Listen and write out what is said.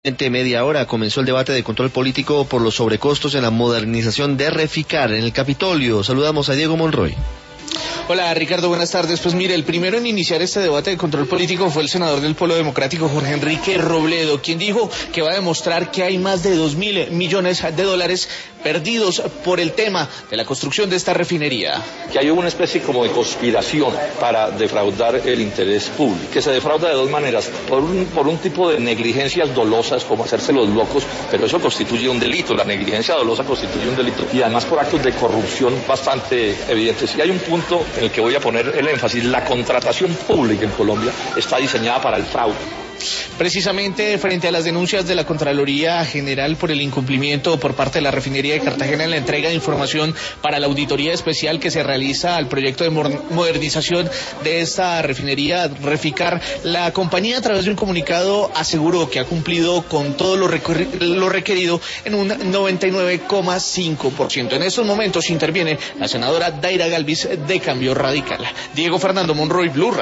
Media hora comenzó el debate de control político por los sobrecostos en la modernización de Reficar en el Capitolio. Saludamos a Diego Monroy. Hola Ricardo, buenas tardes. Pues mire, el primero en iniciar este debate de control político fue el senador del Polo Democrático, Jorge Enrique Robledo, quien dijo que va a demostrar que hay más de 2.000 millones de dólares perdidos por el tema de la construcción de esta refinería. Que hay una especie como de conspiración para defraudar el interés público, que se defrauda de dos maneras, por un tipo de negligencias dolosas como hacerse los locos, pero eso constituye un delito, la negligencia dolosa constituye un delito, y además por actos de corrupción bastante evidentes. Y hay un punto en el que voy a poner el énfasis: la contratación pública en Colombia está diseñada para el fraude. Precisamente frente a las denuncias de la Contraloría General por el incumplimiento por parte de la refinería de Cartagena en la entrega de información para la auditoría especial que se realiza al proyecto de modernización de esta refinería Reficar, la compañía a través de un comunicado aseguró que ha cumplido con todo lo requerido en un 99,5%. En estos momentos interviene la senadora Daira Galvis de Cambio Radical. Diego Fernando Monroy, Blue Radio.